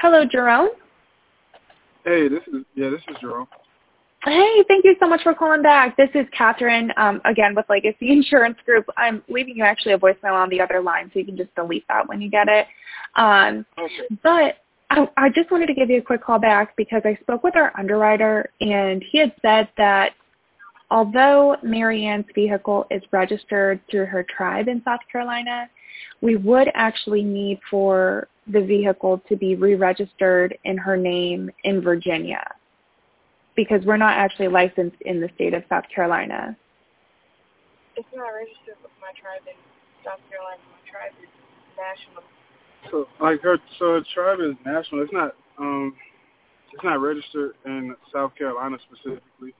Hello, Jerome. Hey, this is Jerome. Hey, thank you so much for calling back. This is Catherine, again, with Legacy Insurance Group. I'm leaving you actually a voicemail on the other line, so you can just delete that when you get it. Okay. But I just wanted to give you a quick call back because I spoke with our underwriter, and he had said that although Mary Ann's vehicle is registered through her tribe in South Carolina, we would actually need for the vehicle to be re-registered in her name in Virginia because we're not actually licensed in the state of South Carolina. It's not registered with my tribe in South Carolina. My tribe is national. So her tribe is national. It's not registered in South Carolina specifically.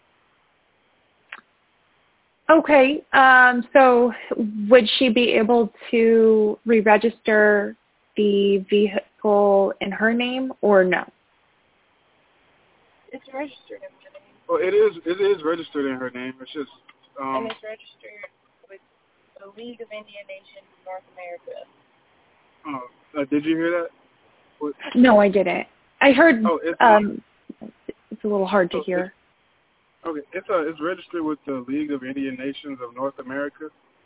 Okay, so would she be able to re-register the vehicle in her name or no? It's registered in her name. Well, it is registered in her name. It's just and it's registered with the League of Indian Nations of North America. Did you hear that? What? No, I didn't. I heard. It's a little hard to hear. Okay, it's registered with the League of Indian Nations of North America.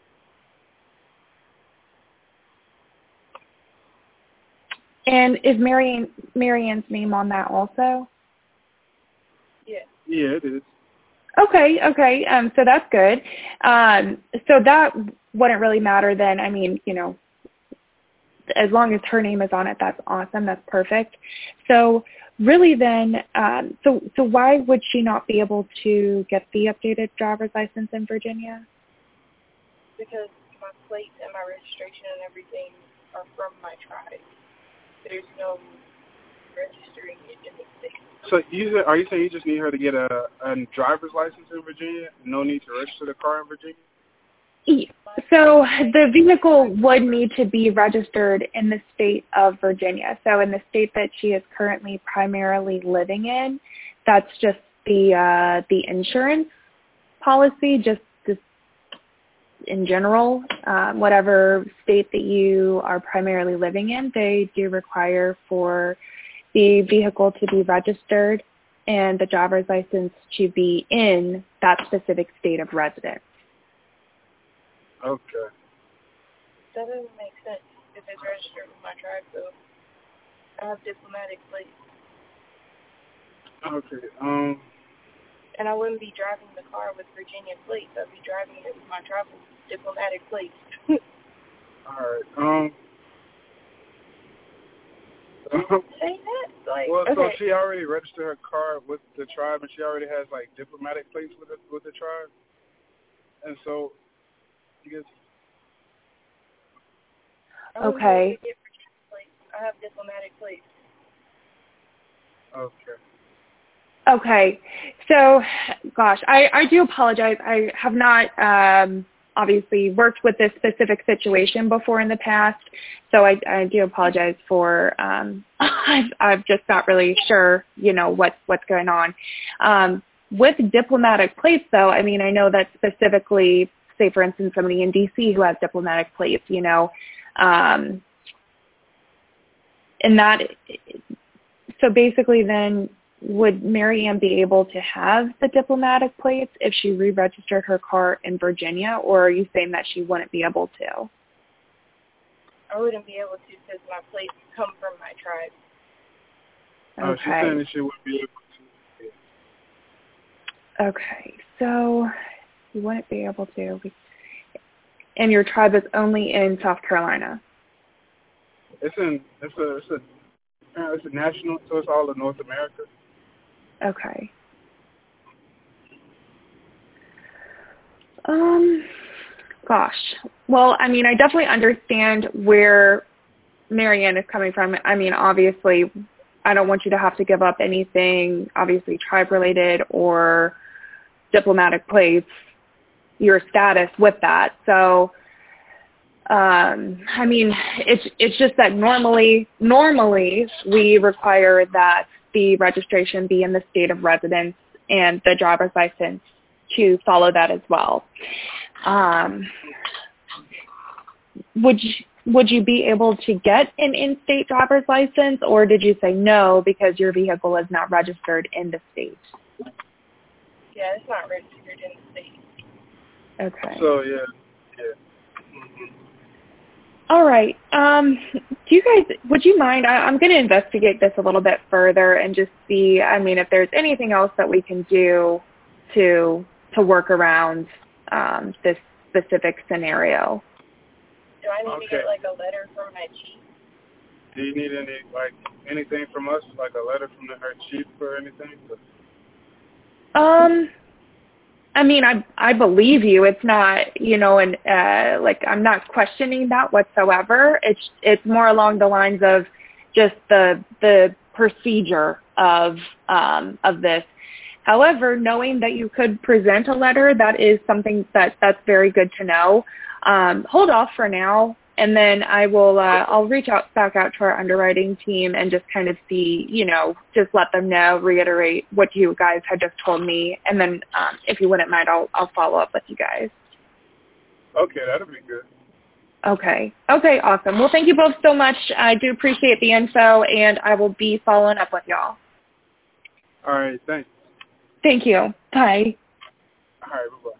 And is Mary Ann's name on that also? Yeah. Yeah, it is. Okay. So that's good. So that wouldn't really matter then. I mean, as long as her name is on it, that's awesome. That's perfect. So really then, so why would she not be able to get the updated driver's license in Virginia? Because my plates and my registration and everything are from my tribe. There's no registering it in the state. So are you saying you just need her to get a driver's license in Virginia? No need to register the car in Virginia? So the vehicle would need to be registered in the state of Virginia. So in the state that she is currently primarily living in, that's just the insurance policy, just in general. Whatever state that you are primarily living in, they do require for the vehicle to be registered and the driver's license to be in that specific state of residence. Okay. That doesn't make sense if it's registered with my tribe, though. I have diplomatic plates. Okay. And I wouldn't be driving the car with Virginia plates. I'd be driving it with my tribal diplomatic plates. All right. Say that? So she already registered her car with the tribe, and she already has diplomatic plates with the tribe, and so you guess. Okay. I have diplomatic plates. Okay. So, gosh, I do apologize. I have not obviously worked with this specific situation before in the past, so I do apologize for I've just not really sure, what's going on. With diplomatic plates, though, I mean, I know that specifically, say, for instance, somebody in D.C. who has diplomatic plates, and that, so basically then, would Mary Ann be able to have the diplomatic plates if she re-registered her car in Virginia, or are you saying that she wouldn't be able to? I wouldn't be able to because my plates come from my tribe. Okay. She's saying that she wouldn't be able to. Okay, so you wouldn't be able to. And your tribe is only in South Carolina? It's a national, so it's all of North America. Okay. Gosh. Well, I mean, I definitely understand where Mary Ann is coming from. I mean, obviously, I don't want you to have to give up anything, obviously, tribe-related or diplomatic plates, your status with that. So, I mean, it's just that normally we require that the registration be in the state of residence and the driver's license to follow that as well. Would would you be able to get an in-state driver's license, or did you say no because your vehicle is not registered in the state? Yeah, it's not registered in the state. Okay. So, yeah. Mm-hmm. All right. Do you guys, would you mind, I'm going to investigate this a little bit further and just see, I mean, if there's anything else that we can do to work around this specific scenario. Do I need to get, like, a letter from my chief? Do you need anything from us, like a letter from her chief or anything? I mean, I believe you. It's not, and like I'm not questioning that whatsoever. It's more along the lines of just the procedure of this. However, knowing that you could present a letter, that is something that's very good to know. Hold off for now, and then I will I'll reach back out to our underwriting team and just kind of see, just let them know, reiterate what you guys had just told me, and then if you wouldn't mind, I'll follow up with you guys. Okay, that'll be good. Okay, awesome. Well, thank you both so much. I do appreciate the info, and I will be following up with y'all. All right, thanks. Thank you. Bye. All right, bye-bye.